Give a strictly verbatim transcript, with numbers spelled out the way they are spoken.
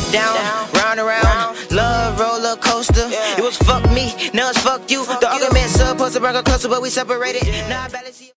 down, round and round, love roller coaster. It was fuck me, now it's fuck you. The argument's supposed to bring a closer, but we separated. Now I barely see